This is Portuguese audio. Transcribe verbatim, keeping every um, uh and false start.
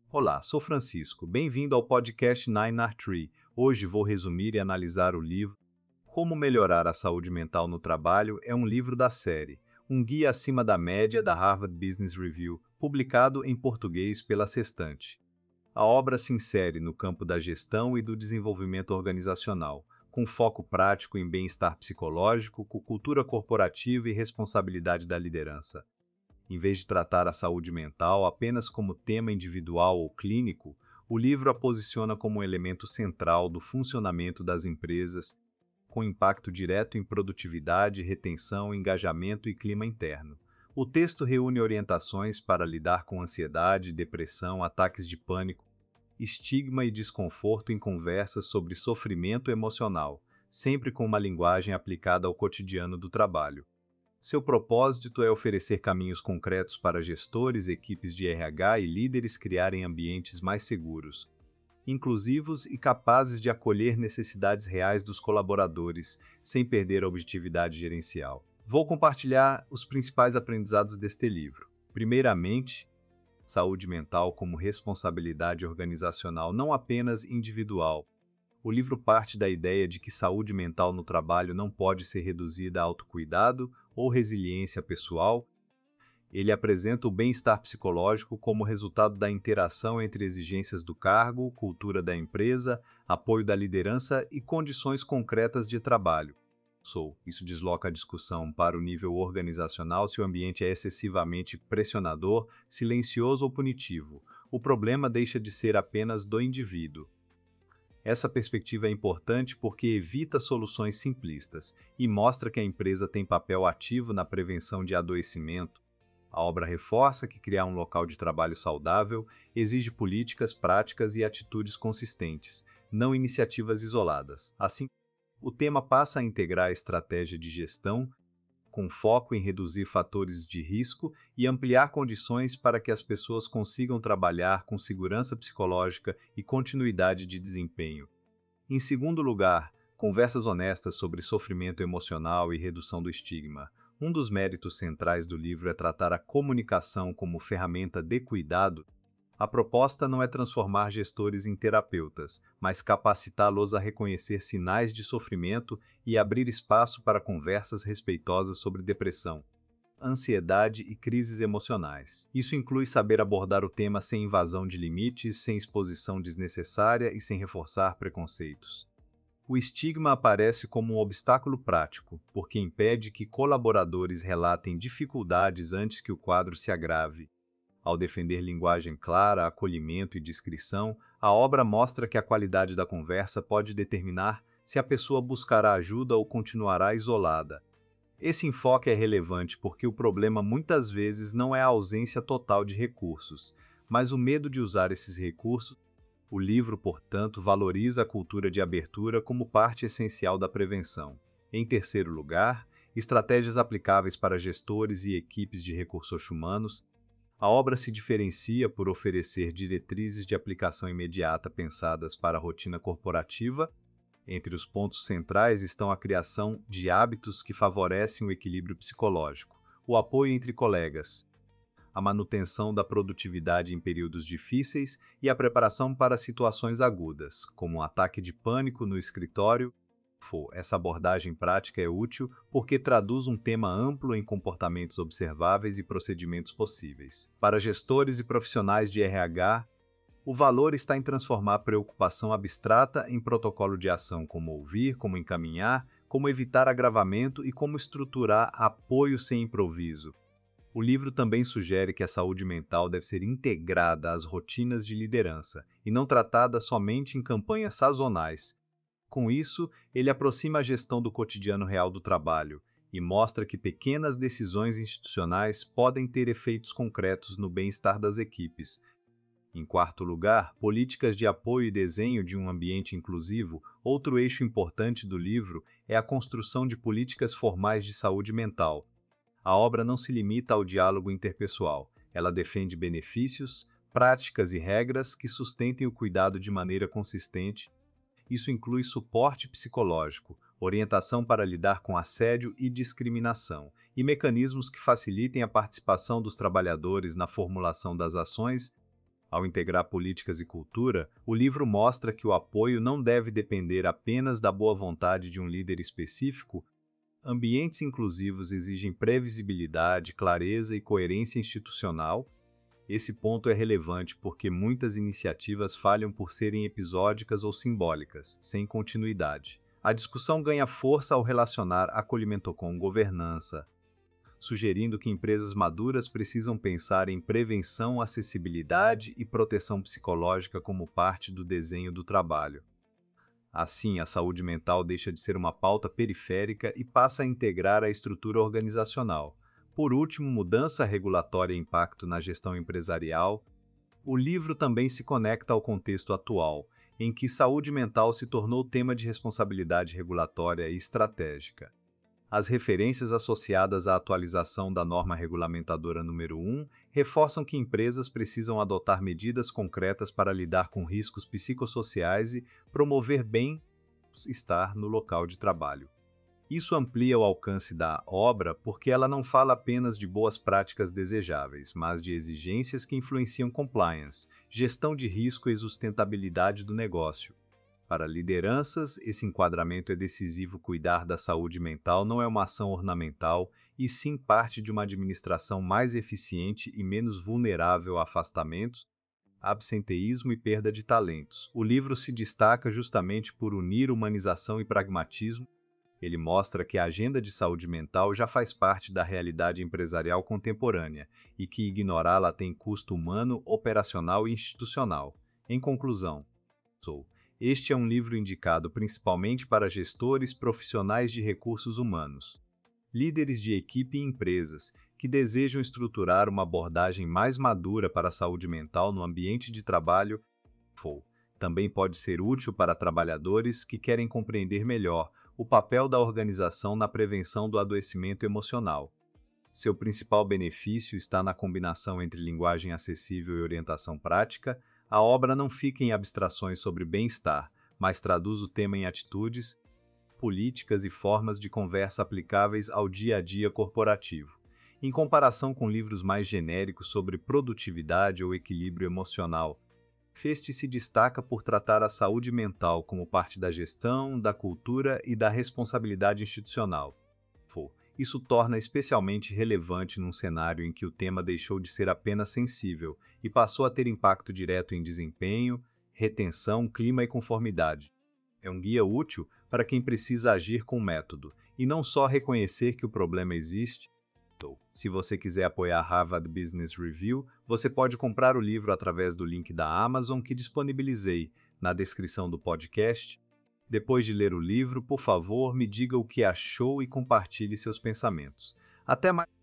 Olá, sou Francisco. Bem-vindo ao podcast Nine R Tree. Hoje vou resumir e analisar o livro Como Melhorar a Saúde Mental no Trabalho. É um livro da série, um guia acima da média da Harvard Business Review, publicado em português pela Sextante. A obra se insere no campo da gestão e do desenvolvimento organizacional, com foco prático em bem-estar psicológico, cultura corporativa e responsabilidade da liderança. Em vez de tratar a saúde mental apenas como tema individual ou clínico, o livro a posiciona como um elemento central do funcionamento das empresas, com impacto direto em produtividade, retenção, engajamento e clima interno. O texto reúne orientações para lidar com ansiedade, depressão, ataques de pânico, estigma e desconforto em conversas sobre sofrimento emocional, sempre com uma linguagem aplicada ao cotidiano do trabalho. Seu propósito é oferecer caminhos concretos para gestores, equipes de R H e líderes criarem ambientes mais seguros, inclusivos e capazes de acolher necessidades reais dos colaboradores, sem perder a objetividade gerencial. Vou compartilhar os principais aprendizados deste livro. Primeiramente, saúde mental como responsabilidade organizacional, não apenas individual. O livro parte da ideia de que saúde mental no trabalho não pode ser reduzida a autocuidado ou resiliência pessoal. Ele apresenta o bem-estar psicológico como resultado da interação entre exigências do cargo, cultura da empresa, apoio da liderança e condições concretas de trabalho. Isso desloca a discussão para o nível organizacional se o ambiente é excessivamente pressionador, silencioso ou punitivo. O problema deixa de ser apenas do indivíduo. Essa perspectiva é importante porque evita soluções simplistas e mostra que a empresa tem papel ativo na prevenção de adoecimento. A obra reforça que criar um local de trabalho saudável exige políticas, práticas e atitudes consistentes, não iniciativas isoladas. Assim, o tema passa a integrar a estratégia de gestão, com foco em reduzir fatores de risco e ampliar condições para que as pessoas consigam trabalhar com segurança psicológica e continuidade de desempenho. Em segundo lugar, conversas honestas sobre sofrimento emocional e redução do estigma. Um dos méritos centrais do livro é tratar a comunicação como ferramenta de cuidado. A proposta não é transformar gestores em terapeutas, mas capacitá-los a reconhecer sinais de sofrimento e abrir espaço para conversas respeitosas sobre depressão, ansiedade e crises emocionais. Isso inclui saber abordar o tema sem invasão de limites, sem exposição desnecessária e sem reforçar preconceitos. O estigma aparece como um obstáculo prático, porque impede que colaboradores relatem dificuldades antes que o quadro se agrave. Ao defender linguagem clara, acolhimento e discrição, a obra mostra que a qualidade da conversa pode determinar se a pessoa buscará ajuda ou continuará isolada. Esse enfoque é relevante porque o problema muitas vezes não é a ausência total de recursos, mas o medo de usar esses recursos. O livro, portanto, valoriza a cultura de abertura como parte essencial da prevenção. Em terceiro lugar, estratégias aplicáveis para gestores e equipes de recursos humanos. A obra se diferencia por oferecer diretrizes de aplicação imediata pensadas para a rotina corporativa. Entre os pontos centrais estão a criação de hábitos que favorecem o equilíbrio psicológico, o apoio entre colegas, a manutenção da produtividade em períodos difíceis e a preparação para situações agudas, como um ataque de pânico no escritório. Essa abordagem prática é útil porque traduz um tema amplo em comportamentos observáveis e procedimentos possíveis. Para gestores e profissionais de R H, o valor está em transformar preocupação abstrata em protocolo de ação, como ouvir, como encaminhar, como evitar agravamento e como estruturar apoio sem improviso. O livro também sugere que a saúde mental deve ser integrada às rotinas de liderança e não tratada somente em campanhas sazonais. Com isso, ele aproxima a gestão do cotidiano real do trabalho e mostra que pequenas decisões institucionais podem ter efeitos concretos no bem-estar das equipes. Em quarto lugar, políticas de apoio e desenho de um ambiente inclusivo. Outro eixo importante do livro é a construção de políticas formais de saúde mental. A obra não se limita ao diálogo interpessoal. Ela defende benefícios, práticas e regras que sustentem o cuidado de maneira consistente. Isso inclui suporte psicológico, orientação para lidar com assédio e discriminação, e mecanismos que facilitem a participação dos trabalhadores na formulação das ações. Ao integrar políticas e cultura, o livro mostra que o apoio não deve depender apenas da boa vontade de um líder específico. Ambientes inclusivos exigem previsibilidade, clareza e coerência institucional. Esse ponto é relevante porque muitas iniciativas falham por serem episódicas ou simbólicas, sem continuidade. A discussão ganha força ao relacionar acolhimento com governança, sugerindo que empresas maduras precisam pensar em prevenção, acessibilidade e proteção psicológica como parte do desenho do trabalho. Assim, a saúde mental deixa de ser uma pauta periférica e passa a integrar a estrutura organizacional. Por último, mudança regulatória e impacto na gestão empresarial. O livro também se conecta ao contexto atual, em que saúde mental se tornou tema de responsabilidade regulatória e estratégica. As referências associadas à atualização da norma regulamentadora número um reforçam que empresas precisam adotar medidas concretas para lidar com riscos psicossociais e promover bem-estar no local de trabalho. Isso amplia o alcance da obra porque ela não fala apenas de boas práticas desejáveis, mas de exigências que influenciam compliance, gestão de risco e sustentabilidade do negócio. Para lideranças, esse enquadramento é decisivo. Cuidar da saúde mental não é uma ação ornamental, e sim parte de uma administração mais eficiente e menos vulnerável a afastamentos, absenteísmo e perda de talentos. O livro se destaca justamente por unir humanização e pragmatismo. Ele mostra que a agenda de saúde mental já faz parte da realidade empresarial contemporânea e que ignorá-la tem custo humano, operacional e institucional. Em conclusão, sou este é um livro indicado principalmente para gestores profissionais de recursos humanos, líderes de equipe e empresas que desejam estruturar uma abordagem mais madura para a saúde mental no ambiente de trabalho. Também pode ser útil para trabalhadores que querem compreender melhor o papel da organização na prevenção do adoecimento emocional. Seu principal benefício está na combinação entre linguagem acessível e orientação prática. A obra não fica em abstrações sobre bem-estar, mas traduz o tema em atitudes, políticas e formas de conversa aplicáveis ao dia a dia corporativo. Em comparação com livros mais genéricos sobre produtividade ou equilíbrio emocional, este se destaca por tratar a saúde mental como parte da gestão, da cultura e da responsabilidade institucional. Isso torna especialmente relevante num cenário em que o tema deixou de ser apenas sensível e passou a ter impacto direto em desempenho, retenção, clima e conformidade. É um guia útil para quem precisa agir com método, e não só reconhecer que o problema existe. Se você quiser apoiar Harvard Business Review, você pode comprar o livro através do link da Amazon que disponibilizei na descrição do podcast. Depois de ler o livro, por favor, me diga o que achou e compartilhe seus pensamentos. Até mais!